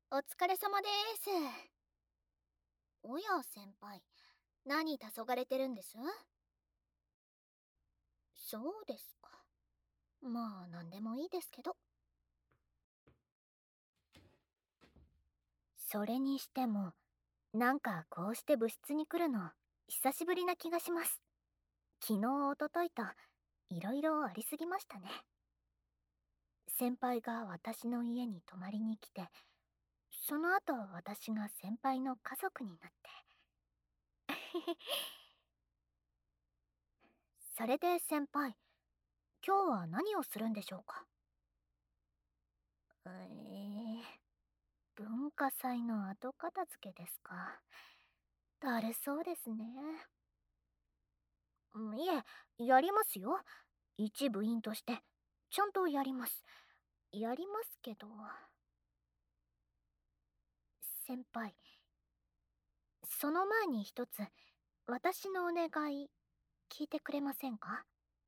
お疲れ様です。おや先輩、何黄昏てるんです？そうですか。まあ何でもいいですけど。それにしても、なんかこうして部室に来るの久しぶりな気がします。昨日おとといといろいろありすぎましたね。先輩が私の家に泊まりに来て、その後私が先輩の家族になって。それで先輩、今日は何をするんでしょうか？文化祭の後片付けですか。だるそうですね。いえ、やりますよ。一部員として、ちゃんとやります。やりますけど。先輩、その前に一つ、私のお願い、聞いてくれませんか？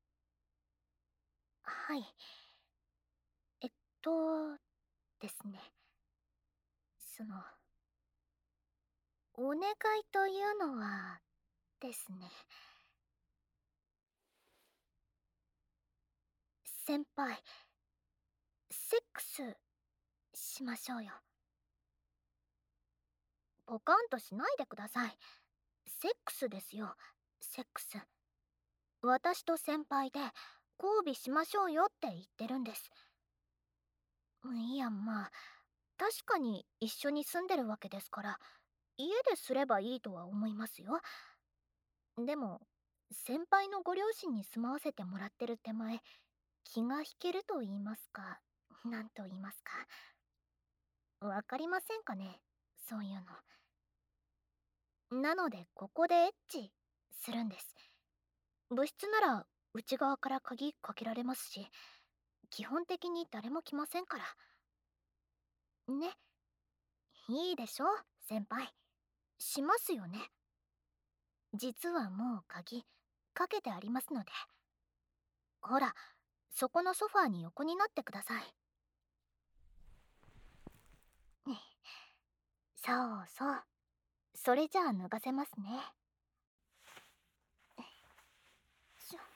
はい。えっと、ですね。その、お願いというのは、ですね。先輩、セックスしましょうよ。ポカンとしないでください。セックスですよ、セックス。私と先輩で交尾しましょうよって言ってるんです。いや、まあ、確かに一緒に住んでるわけですから、家ですればいいとは思いますよ。でも、先輩のご両親に住まわせてもらってる手前、気が引けると言いますか、なんと言いますか。わかりませんかね、そういうの。なので、ここでエッチするんです。部室なら内側から鍵かけられますし、基本的に誰も来ませんから。ね、いいでしょ、先輩。しますよね。実はもう鍵かけてありますので。ほら、そこのソファーに横になってください。そうそう。それじゃあ脱がせますね。しょ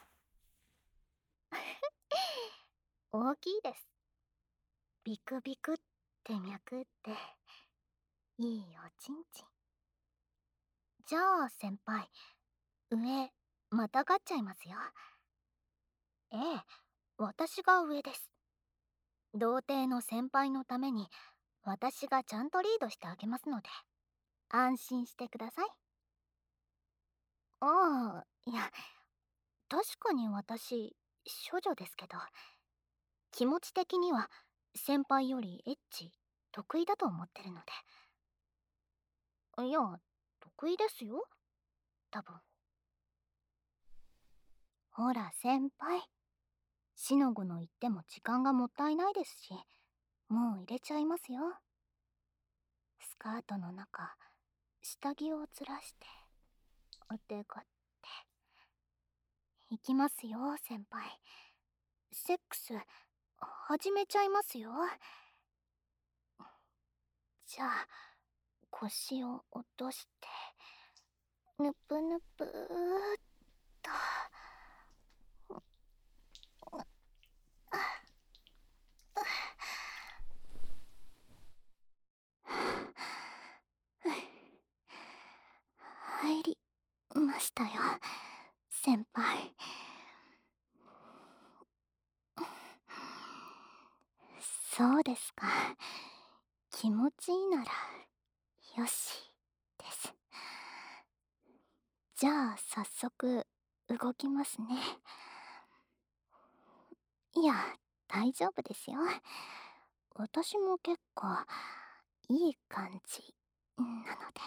大きいです。ビクビクって脈っていいおちんちん。じゃあ先輩、上またがっちゃいますよ。ええ、私が上です。童貞の先輩のために私がちゃんとリードしてあげますので、安心してください。ああ、いや、確かに私処女ですけど、気持ち的には先輩よりエッチ得意だと思ってるので。いや、得意ですよ、多分。ほら先輩、しのぐの言っても時間がもったいないですし、もう入れちゃいますよ。スカートの中、下着をずらして、お手がって。いきますよ、先輩。セックス、始めちゃいますよ。じゃあ、腰を落として、ぬぷぬぷーっと。入りましたよ、先輩。そうですか。気持ちいいなら、よし、です。じゃあ、早速、動きますね。いや、大丈夫ですよ。私も結構、いい感じ、なので。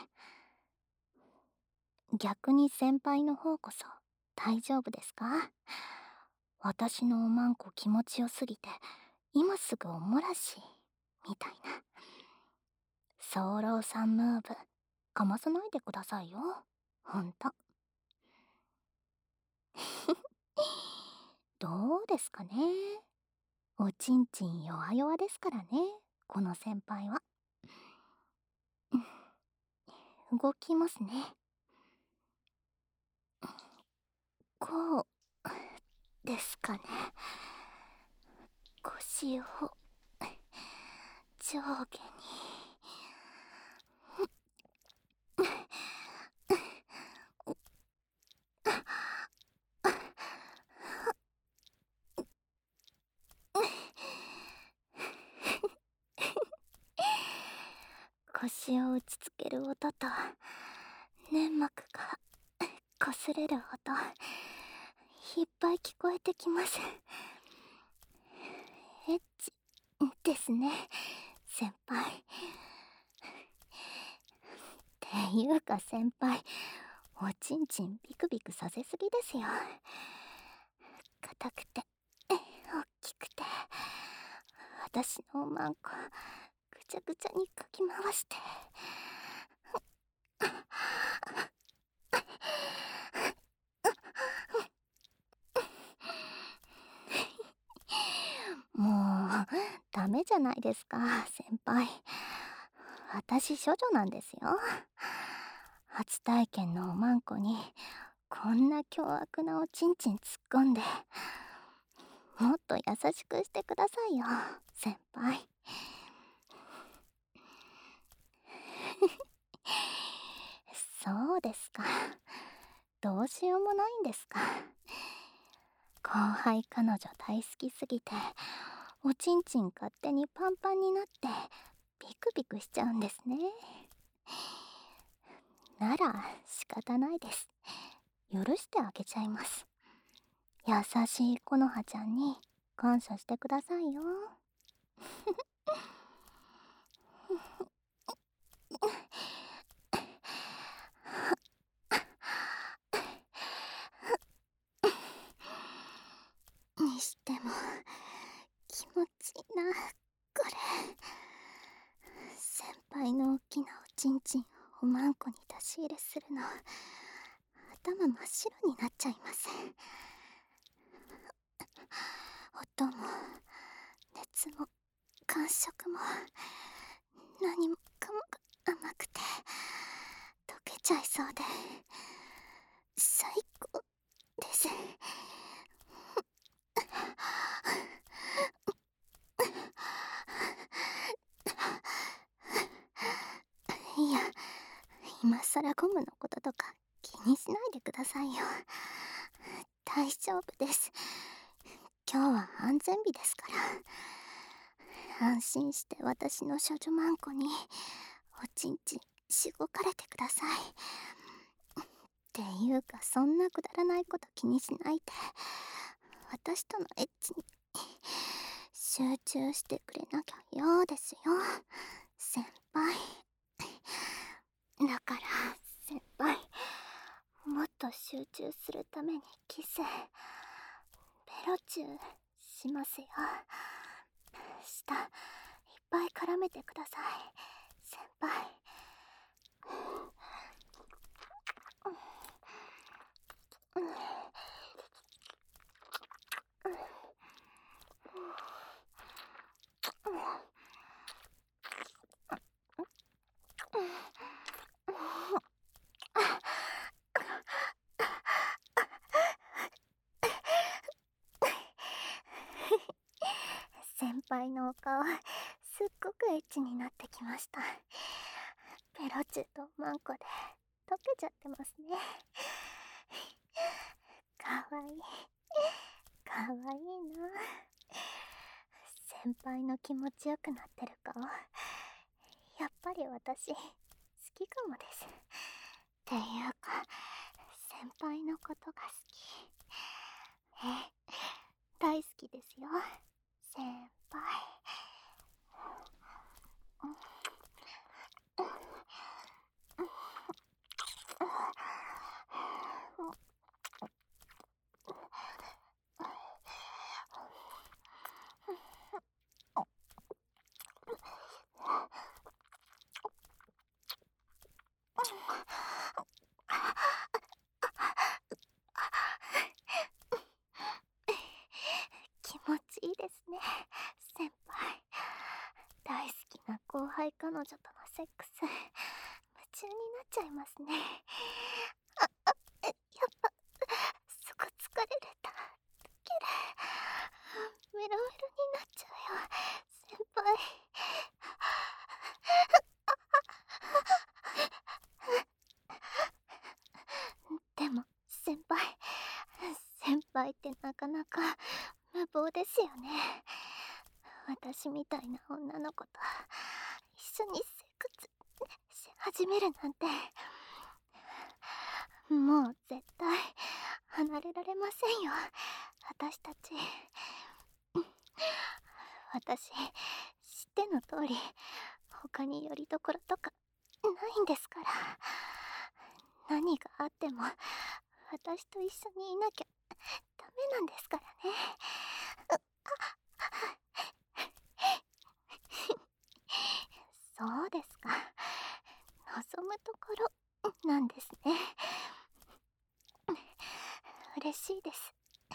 逆に先輩の方こそ、大丈夫ですか？私のおまんこ気持ちよすぎて、今すぐおもらし、みたいな。早漏さんムーブ、かまさないでくださいよ。ほんと。どうですかね。おちんちん弱々ですからね、この先輩は。 動きますね。こうですかね。腰を上下腰を打ちつける音と粘膜が擦れる音、いっぱい聞こえてきます。エッチですね、先輩。っていうか先輩、おちんちんビクビクさせすぎですよ。硬くて大きくて、私のおまんこぐちゃぐちゃにかき回して、もうダメじゃないですか先輩。私処女なんですよ。初体験のおまんこにこんな凶悪なおちんちん突っ込んで、もっと優しくしてくださいよ先輩。そうですか、どうしようもないんですか。後輩彼女大好きすぎて、おちんちん勝手にパンパンになってビクビクしちゃうんですね。なら仕方ないです。許してあげちゃいます。優しいこのはちゃんに感謝してくださいよ。にしても気持ちいいなこれ。先輩の大きなおちんちんをおまんこに出し入れするの、頭真っ白になっちゃいます。音も熱も感触も何もかもが甘くて溶けちゃいそうで最高です。いや、今さらゴムのこととか気にしないでくださいよ。大丈夫です。今日は安全日ですから。安心して私の処女マンコにおちんちんしごかれてください。っていうか、そんなくだらないこと気にしないで私とのエッチに集中してくれなきゃ嫌ですよ先輩。だから先輩、もっと集中するためにキスベロチューしますよ。舌いっぱい絡めてください先輩。先輩のお顔すっごくエッチになってきました。ペロチュとマンコで溶けちゃってますね。かわいいかわいいな。先輩の気持ちよくなってる顔、やっぱり私好きかもです。っていうか先輩のことが好き。大好きですよ先輩。気持ちいいですね輩彼女とのセックス、夢中になっちゃいますね。やっぱそこ疲れるとける。メロメロになっちゃうよ先輩。でも先輩ってなかなか無謀ですよね。私みたいな女の子と一緒にセックスし始めるなんて、もう絶対離れられませんよ、私たち。私、知っての通り他に拠り所とかないんですから。何があっても私と一緒にいなきゃダメなんですからね。そうですか、望むところなんですね。嬉しいです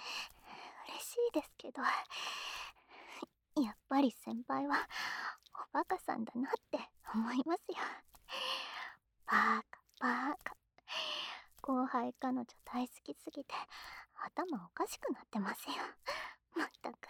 けど、やっぱり先輩はおバカさんだなって思いますよ。バカ。後輩彼女大好きすぎて頭おかしくなってますよ、まったく。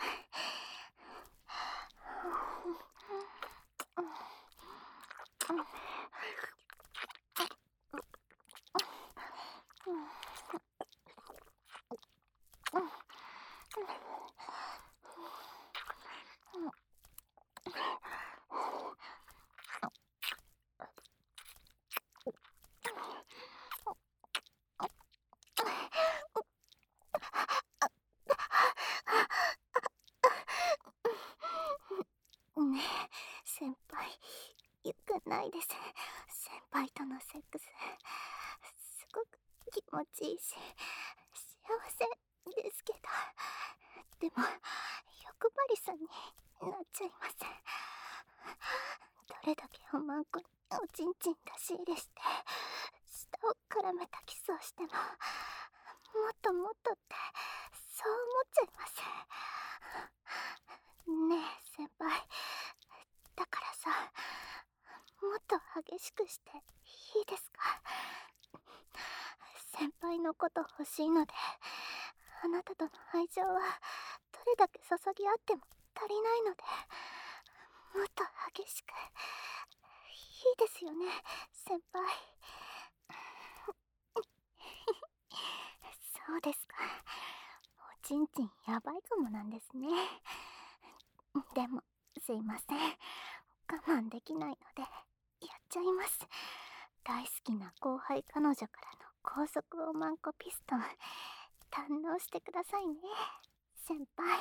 ねえ先輩、よくないです。先輩とのセックス、すごく気持ちいいし幸せですけど、でも欲張りさんになっちゃいます。どれだけおまんこにおちんちん出し入れして舌を絡めたキスをしても、もっともっとってそう思っちゃいます。ねえ先輩、だからさ、もっと激しくしていいですか？先輩のこと欲しいので、あなたとの愛情はどれだけ注ぎ合っても足りないので、もっと激しくいいですよね先輩。そうですか、おちんちんやばいかもなんですね。でもすいません、我慢できないのでやっちゃいます。大好きな後輩彼女からの高速おまんこピストン、堪能してくださいね先輩。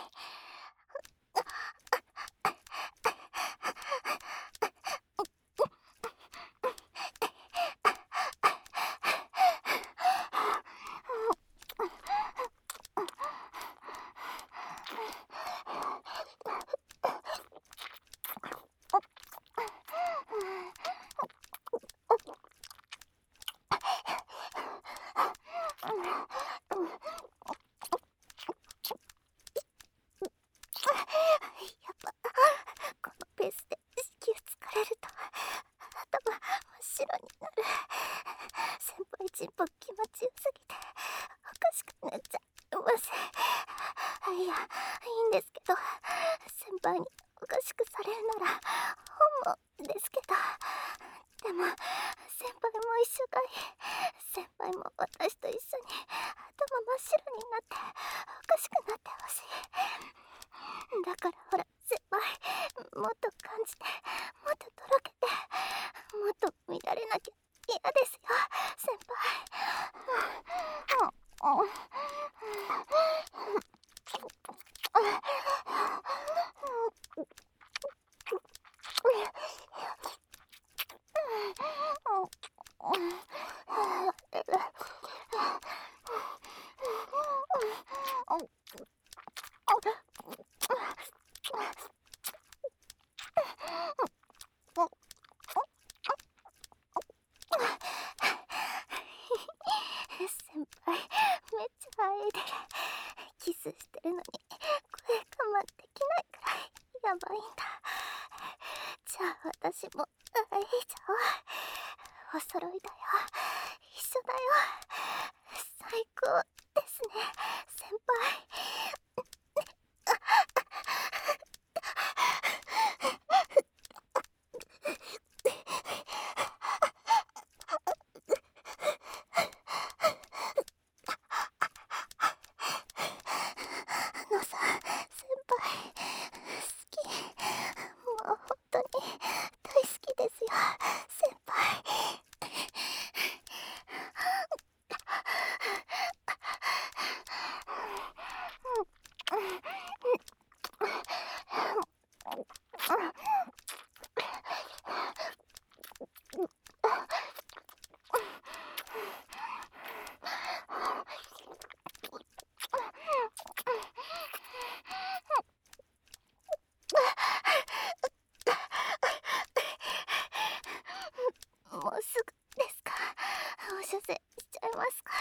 やっぱこのペースで子宮疲れると頭真っ白になる。先輩チンポ気持ちよすぎておかしくなっちゃいます。いや、いいんですけど、先輩におかしくされるなら本望ですけど、でも先輩も一緒がいい。先輩も私と一緒に頭真っ白になっておかしくなってほしい。だからほら先輩、もっと感じて、もっととろけて、もっと乱れなきゃ嫌ですよ先輩。先輩、めっちゃ愛いでる。キスしてるのに声我慢できないくらいやばいんゃあ私もいいじゃん。お揃いだよ。一緒だよ。最高ですね、先輩。さ、先輩、好き。もう本当に大好きですよ、先輩。もうすぐですか？お射精しちゃいますか？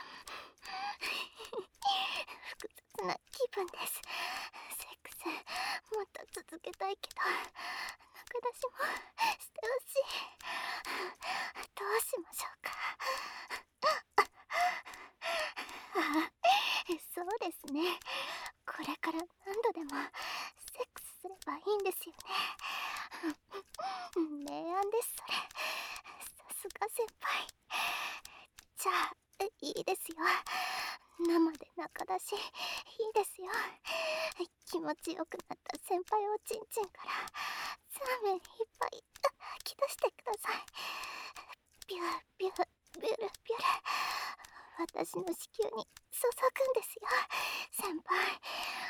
複雑な気分です。セックスもっと続けたいけど、中出しもしてほしい。どうしましょうか？そうですね。これから何度でもセックスすればいいんですよね。明暗です、それ。さすが先輩。じゃあいいですよ。生で中出しいいですよ。気持ちよくなった先輩おちんちんからザーメンいっぱい吐き出してください。ビュービュービュルビュル、私の子宮に注ぐんですよ、先輩。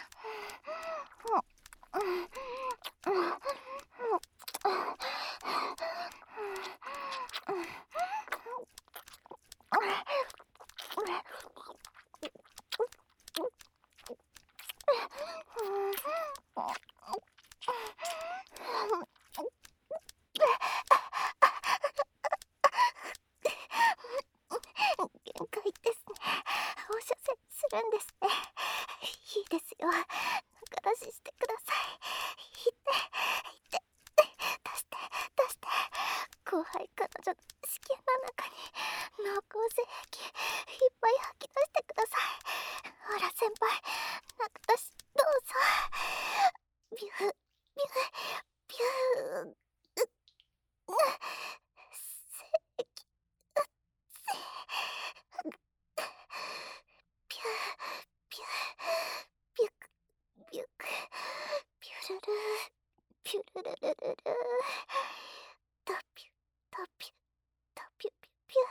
限界ですね。放射線するんですね。いいですよ。中出ししてください。いって出して出して。後輩彼女の子宮の中に濃厚精液いっぱい吐き出してください。ほら先輩、中出しどうぞ。ビュービュービュー。精液ピューピューピュクピュクピュルルピュルルルルル、タピュタピュタピュピュピ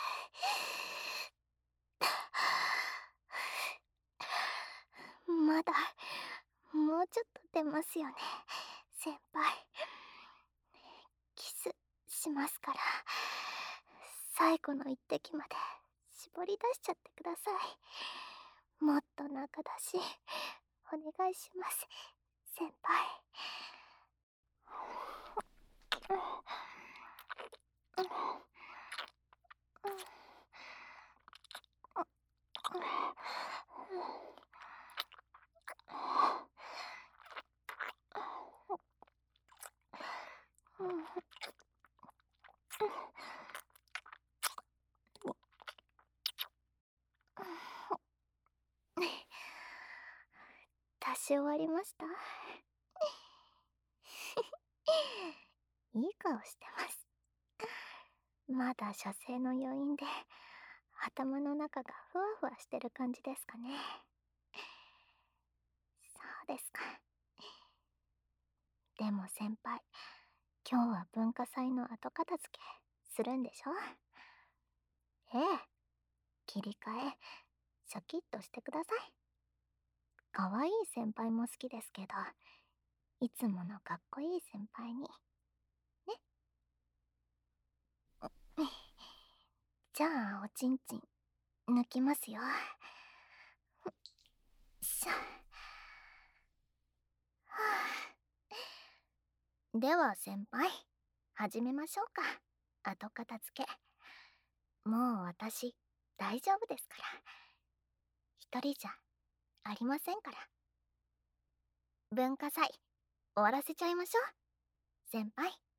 ュー。まだもうちょっと出ますよね、先輩。キスしますから、最後の一滴まで絞り出しちゃってください。もっと中出しお願いします、先輩。出し終わりました。いい顔してます。まだ射精の余韻で頭の中がふわふわしてる感じですかね。そうですか。でも先輩、今日は文化祭の後片付けするんでしょ？ええ、切り替えシャキッとしてください。可愛い先輩も好きですけど、いつものかっこいい先輩にね。じゃあおちんちん抜きますよ。しゃ、はあ、では先輩、始めましょうか、後片付け。もう私大丈夫ですから。一人じゃありませんから。文化祭終わらせちゃいましょう、 先輩。